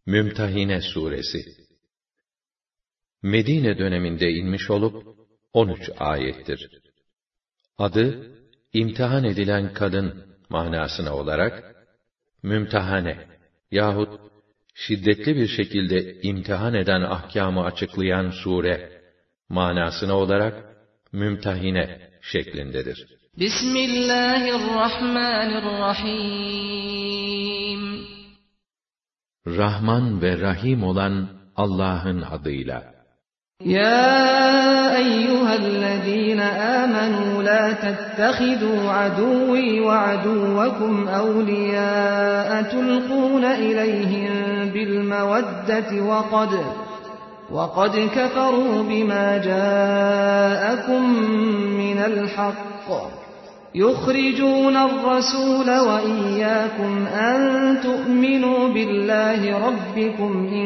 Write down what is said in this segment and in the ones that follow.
Mümtehine Suresi Medine döneminde inmiş olup 13 ayettir. Adı imtihan edilen kadın manasına olarak mümtehane yahut şiddetli bir şekilde imtihan eden ahkâmı açıklayan sure manasına olarak mümtehine şeklindedir. Bismillahirrahmanirrahim. Rahman ve Rahim olan Allah'ın adıyla. Ya eyyühellezîne âmenû lâ tettehidû adûvî ve adûvekum evliyâe tulqûne ileyhim bilmeveddeti وَقَدْ كَفَرُوا بِمَا جَاءَكُمْ مِنَ الْحَقِّ يُخْرِجُونَ الرَّسُولَ وَإِيَّاكُمْ أَن تُؤْمِنُوا بِاللَّهِ رَبِّكُمْ إِن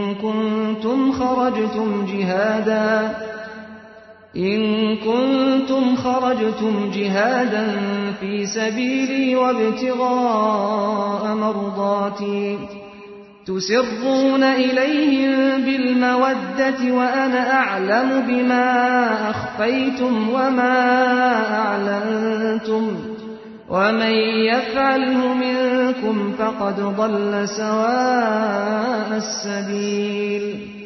كُنتُمْ خَرَجْتُمْ جِهَادًا فِي سَبِيلِي وَابْتِغَاءَ مَرْضَاتِي تُسِرُّونَ إِلَيْهِمْ بِالْمَوَدَّةِ وَأَنَا أَعْلَمُ بِمَا أَخْفَيْتُمْ وَمَا أَعْلَنتُمْ وَمَنْ يَفْعَلْهُ مِنكُمْ فَقَدْ ضَلَّ سَوَاءَ السَّبِيلِ.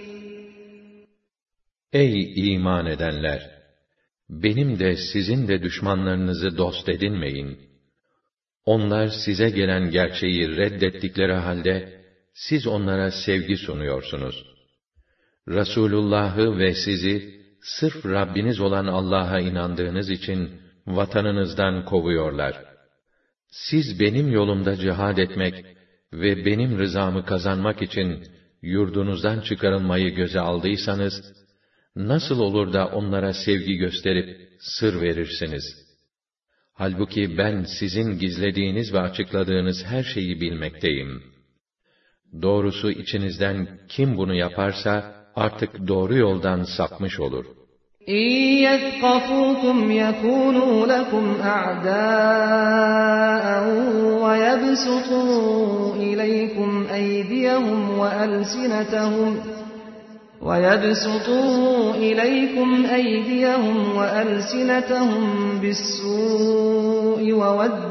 Ey iman edenler! Benim de sizin de düşmanlarınızı dost edinmeyin. Onlar size gelen gerçeği reddettikleri halde, siz onlara sevgi sunuyorsunuz. Resulullah'ı ve sizi, sırf Rabbiniz olan Allah'a inandığınız için, vatanınızdan kovuyorlar. Siz benim yolumda cihad etmek ve benim rızamı kazanmak için, yurdunuzdan çıkarılmayı göze aldıysanız, nasıl olur da onlara sevgi gösterip, sır verirsiniz? Halbuki ben sizin gizlediğiniz ve açıkladığınız her şeyi bilmekteyim. Doğrusu içinizden kim bunu yaparsa artık doğru yoldan sapmış olur. İyyezkafûkum yekûnû lekum a'dâ'en ve yebsutû ileykum eydiyehum ve elsinetehum bis-sû'i ve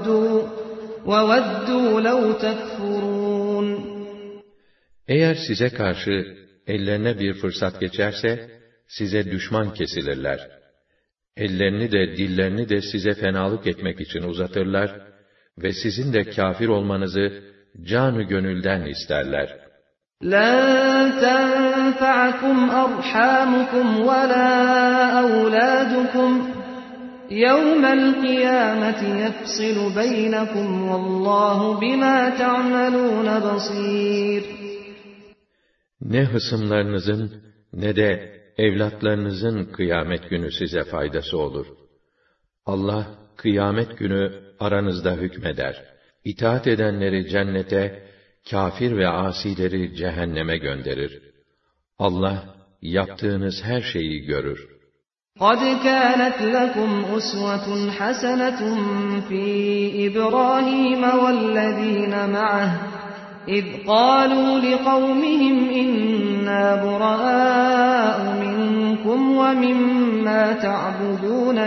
veddû lev tekfurûn. Eğer size karşı ellerine bir fırsat geçerse, size düşman kesilirler. Ellerini de dillerini de size fenalık etmek için uzatırlar ve sizin de kâfir olmanızı canı gönülden isterler. لَنْ تَنْفَعَكُمْ أَرْحَامُكُمْ وَلَا أَوْلَادُكُمْ يَوْمَ الْقِيَامَةِ يَفْصِلُ بَيْنَكُمْ وَاللّٰهُ بِمَا تَعْمَلُونَ بَصِيرٌ. Ne hısımlarınızın ne de evlatlarınızın kıyamet günü size faydası olur. Allah kıyamet günü aranızda hükmeder. İtaat edenleri cennete, kâfir ve asileri cehenneme gönderir. Allah yaptığınız her şeyi görür. قَدْ كَانَتْ لَكُمْ أُسْوَةٌ حَسَنَةٌ فِي إِبْرَاهِيمَ وَالَّذِينَ مَعَهُ إِذْ قَالُوا لِقَوْمِهِمْ إِنَّا بُرَآءُ مِنكُمْ وَمِمَّا تَعْبُدُونَ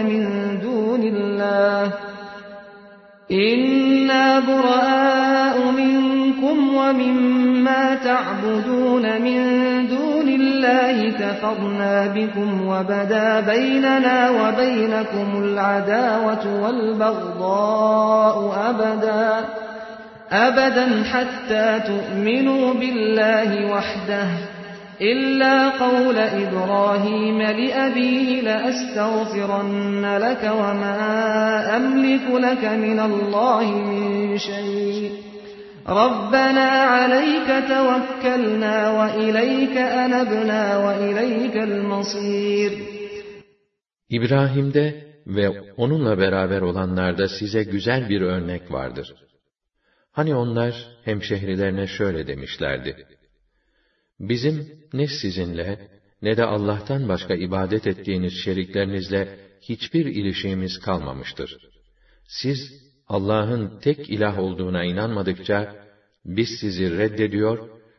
مِن دُونِ اللَّهِ كَفَرْنَا بِكُمْ وَبَدَا بَيْنَنَا وَبَيْنَكُمُ الْعَدَاوَةُ وَالْبَغْضَاءُ أَبَدًا حَتَّى تُؤْمِنُوا بِاللَّهِ وَحْدَهُ إِلَّا قَوْلَ إِبْرَاهِيمَ لِأَبِيهِ لَأَسْتَغْفِرَنَّ لَكَ وَمَا أَمْلِكُ لَكَ مِنَ اللَّهِ مِنْ شَيْءٍ رَبَّنَا عَلَيْكَ تَوَكَّلْنَا وَإِلَيْكَ أَنَبْنَا وَإِلَيْكَ الْمَصِيرُ. İbrahim'de ve onunla beraber olanlarda size güzel bir örnek vardır. Hani onlar hemşehrilerine şöyle demişlerdi: Bizim ne sizinle ne de Allah'tan başka ibadet ettiğiniz şeriklerinizle hiçbir ilişkimiz kalmamıştır. Siz Allah'ın tek ilah olduğuna inanmadıkça biz sizi reddediyor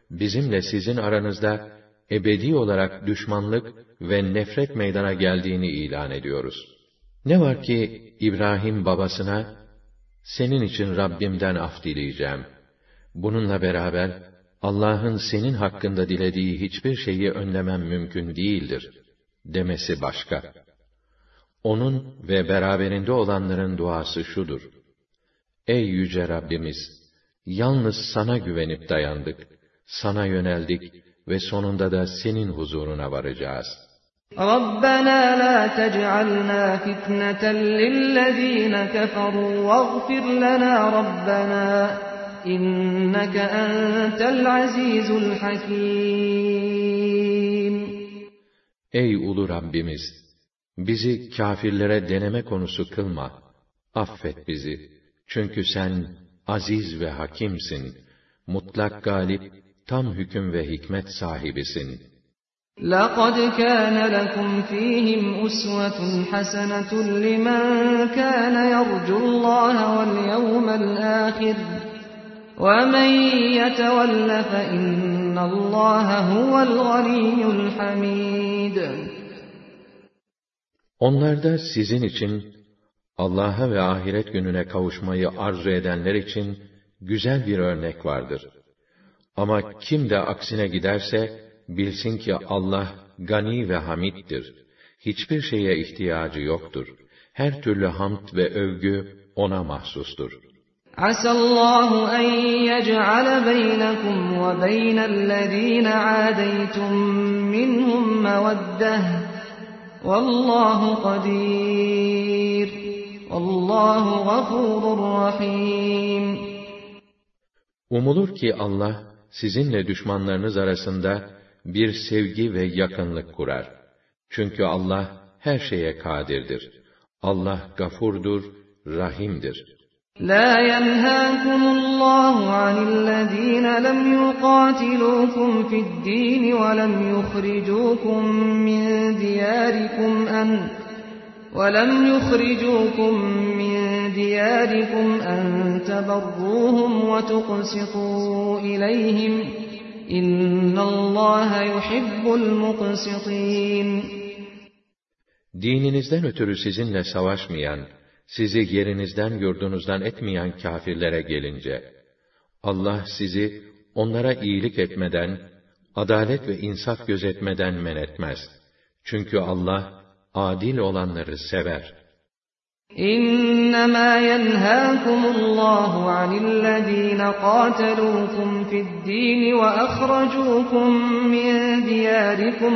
bizimle sizin aranızda ebedi olarak düşmanlık ve nefret meydana geldiğini ilan ediyoruz. Ne var ki İbrahim babasına, senin için Rabbimden af dileyeceğim. Bununla beraber Allah'ın senin hakkında dilediği hiçbir şeyi önlemem mümkün değildir demesi başka. Onun ve beraberinde olanların duası şudur: Ey yüce Rabbimiz! Yalnız sana güvenip dayandık, sana yöneldik ve sonunda da senin huzuruna varacağız. رَبَّنَا لَا تَجْعَلْنَا فِتْنَةً لِلَّذ۪ينَ كَفَرُوا وَاغْفِرْ لَنَا رَبَّنَا إِنَّكَ أَنْتَ الْعَز۪يزُ الْحَك۪يمُ. Ey ulu Rabbimiz! Bizi kâfirlere deneme konusu kılma. Affet bizi. Çünkü sen aziz ve hakimsin. Mutlak galip, tam hüküm ve hikmet sahibisin. لَقَدْ كَانَ لَكُمْ ف۪يهِمْ أُسْوَةٌ حَسَنَةٌ لِمَنْ كَانَ يَرْجُو اللّٰهَ وَالْيَوْمَ الْآخِرَ وَمَنْ يَتَوَلَّ فَإِنَّ اللّٰهَ هُوَ الْغَنِيُّ الْحَمِيدُ. Onlarda sizin için, Allah'a ve ahiret gününe kavuşmayı arzu edenler için güzel bir örnek vardır. Ama kim de aksine giderse, bilsin ki Allah gani ve hamiddir. Hiçbir şeye ihtiyacı yoktur. Her türlü hamd ve övgü ona mahsustur. Asallahu en yec'ale beynekum ve beynellezîne âdeytum minhum meveddeh. Vallahu kadir. Vallahu gafurur rahim. Umulur ki Allah, sizinle düşmanlarınız arasında bir sevgi ve yakınlık kurar. Çünkü Allah her şeye kadirdir. Allah gafurdur, rahimdir. La yenhâkumullahu anillezîne lem yukâtilûkum fi'd-dîn ve lem yuhricûkum min diyârikum en teberrûhum ve tuqsitû ileyhim. İnnallâhe yuhibbul muqsitîn. Dininizden ötürü sizinle savaşmayan, sizi yerinizden yurdunuzdan etmeyen kâfirlere gelince, Allah sizi onlara iyilik etmeden, adalet ve insaf gözetmeden men etmez. Çünkü Allah adil olanları sever. İnnemâ yenhâkumullahu anillezîne qâtelûkum fi'd-dîn ve ahracûkum min diyârikum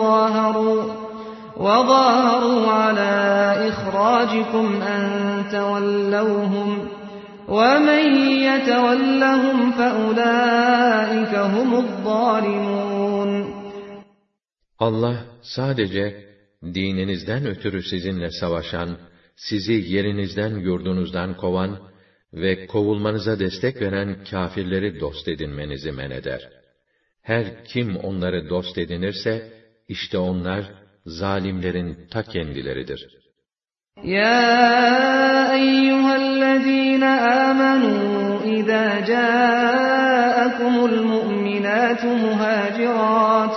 ve zâharû alâ ihrâcikum en tevellevhum ve men yetevellehum feulâike humuzzâlimûn. Allah sadece dininizden ötürü sizinle savaşan, sizi yerinizden yurdunuzdan kovan ve kovulmanıza destek veren kâfirleri dost edinmenizi men eder. Her kim onları dost edinirse, işte onlar zalimlerin ta kendileridir. Ya eyyühellezîne âmenû idâ câekumul mu'minâtu muhâcirât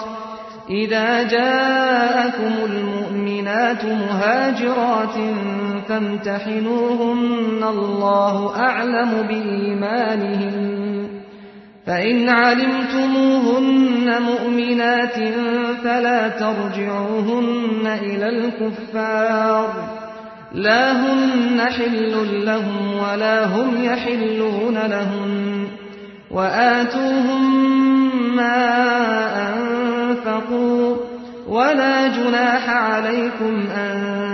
فامتحنوهن الله أعلم بإيمانهن فإن علمتموهن مؤمنات فلا ترجعوهن إلى الكفار لا هن حل لهم ولا هم يحلون لهن وآتوهم ما أنفقوا ولا جناح عليكم أن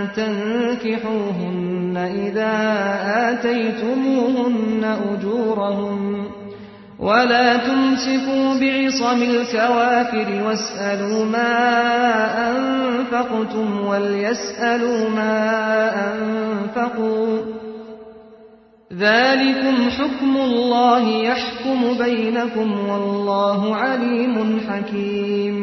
تنكحوهن إذا آتيتموهن أجورهم ولا تمسكوا بعصم الكوافر واسألوا ما أنفقتم وليسألوا ما أنفقوا ذَٰلِكُمْ حُكْمُ اللّٰهِ يَحْكُمُ بَيْنَكُمْ وَاللّٰهُ عَلِيمٌ حَكِيمٌ.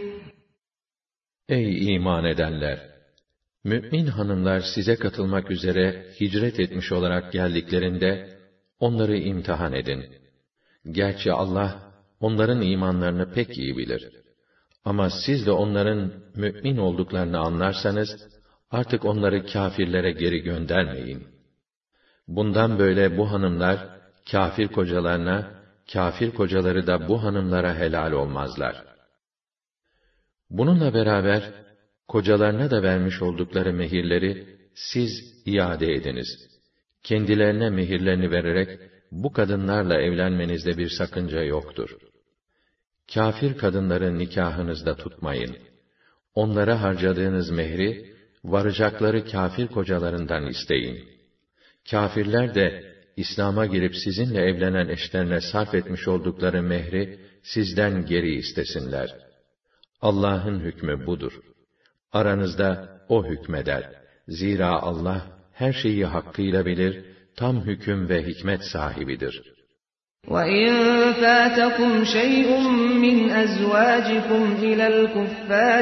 Ey iman edenler! Mü'min hanımlar size katılmak üzere hicret etmiş olarak geldiklerinde, onları imtihan edin. Gerçi Allah, onların imanlarını pek iyi bilir. Ama siz de onların mümin olduklarını anlarsanız, artık onları kâfirlere geri göndermeyin. Bundan böyle bu hanımlar, kâfir kocalarına, kâfir kocaları da bu hanımlara helal olmazlar. Bununla beraber, kocalarına da vermiş oldukları mehirleri, siz iade ediniz. Kendilerine mehirlerini vererek, bu kadınlarla evlenmenizde bir sakınca yoktur. Kâfir kadınları nikahınızda tutmayın. Onlara harcadığınız mehri, varacakları kâfir kocalarından isteyin. Kâfirler de, İslam'a girip sizinle evlenen eşlerine sarf etmiş oldukları mehri, sizden geri istesinler. Allah'ın hükmü budur. Aranızda O hükmeder. Zira Allah, her şeyi hakkıyla bilir, tam hüküm ve hikmet sahibidir. وَإِنْ فَاتَكُمْ شَيْءٌ مِّنْ أَزْوَاجِكُمْ إِلَى الْكُفَّارِ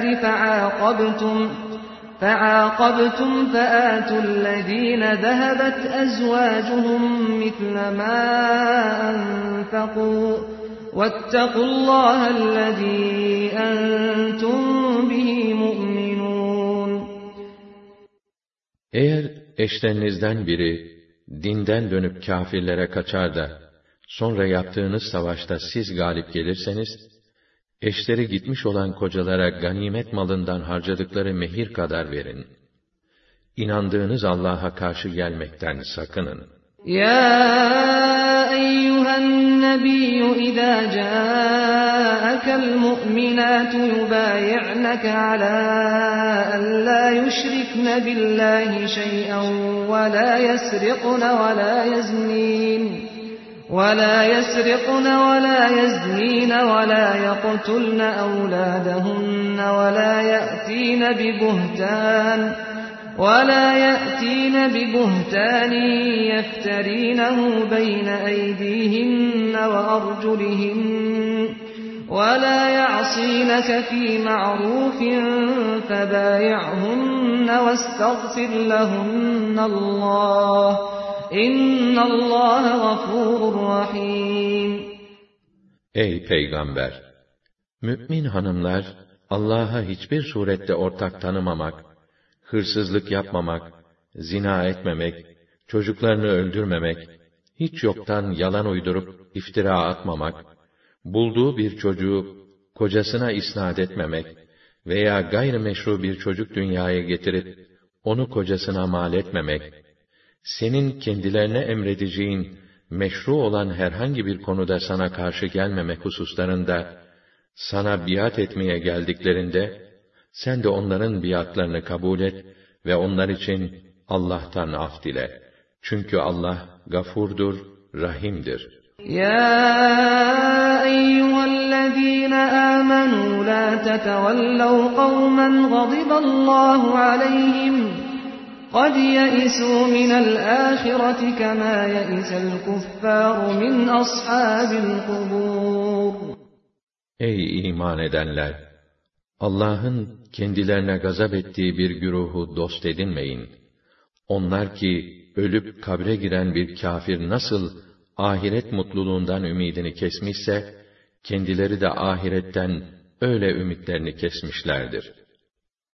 فَعَاقَبْتُمْ فَآتُوا الَّذِينَ ذَهَبَتْ أَزْوَاجُهُمْ مِثْلَ مَا أَنفَقُوا وَاتَّقُوا اللَّهَ الَّذِي أَنْتُمْ بِهِ مُؤْمِنُونَ. Eğer eşlerinizden biri, dinden dönüp kâfirlere kaçar da, sonra yaptığınız savaşta siz galip gelirseniz, eşleri gitmiş olan kocalara ganimet malından harcadıkları mehir kadar verin. İnandığınız Allah'a karşı gelmekten sakının. Ya eyyühen nebiyyü izâ câekel mu'minâtu yubâyi'neke alâ en lâ yüşrikne billâhi şey'en ve lâ yesriqne ve lâ yeznîn. وَلَا يَسْرِقْنَ وَلَا يَزْنِينَ وَلَا يَقْتُلْنَ أَوْلَادَهُنَّ وَلَا يَأْتِينَ بِبُهْتَانٍ يَفْتَرِينَهُ بَيْنَ أَيْدِيهِنَّ وَأَرْجُلِهِنَّ وَلَا يَعْصِينَكَ فِي مَعْرُوفٍ فَبَايِعْهُنَّ وَاسْتَغْفِرْ لَهُنَّ اللّٰهَ İnnallâhe gafûrur rahîm. Ey Peygamber! Mü'min hanımlar, Allah'a hiçbir surette ortak tanımamak, hırsızlık yapmamak, zina etmemek, çocuklarını öldürmemek, hiç yoktan yalan uydurup iftira atmamak, bulduğu bir çocuğu kocasına isnat etmemek veya gayrimeşru bir çocuk dünyaya getirip onu kocasına mal etmemek, senin kendilerine emredeceğin meşru olan herhangi bir konuda sana karşı gelmemek hususlarında, sana biat etmeye geldiklerinde, sen de onların biatlarını kabul et ve onlar için Allah'tan af dile. Çünkü Allah gafurdur, rahimdir. Ya eyyühellezîne âmenû lâ tetevellev kavmen gadiballahu aleyhim قَدْ يَئِسُوا مِنَ الْآخِرَةِ كَمَا يَئِسَ الْكُفَّارُ مِنْ أَصْحَابِ الْقُبُورِ. Ey iman edenler! Allah'ın kendilerine gazap ettiği bir güruhu dost edinmeyin. Onlar ki, ölüp kabre giren bir kâfir nasıl ahiret mutluluğundan ümidini kesmişse, kendileri de ahiretten öyle ümitlerini kesmişlerdir.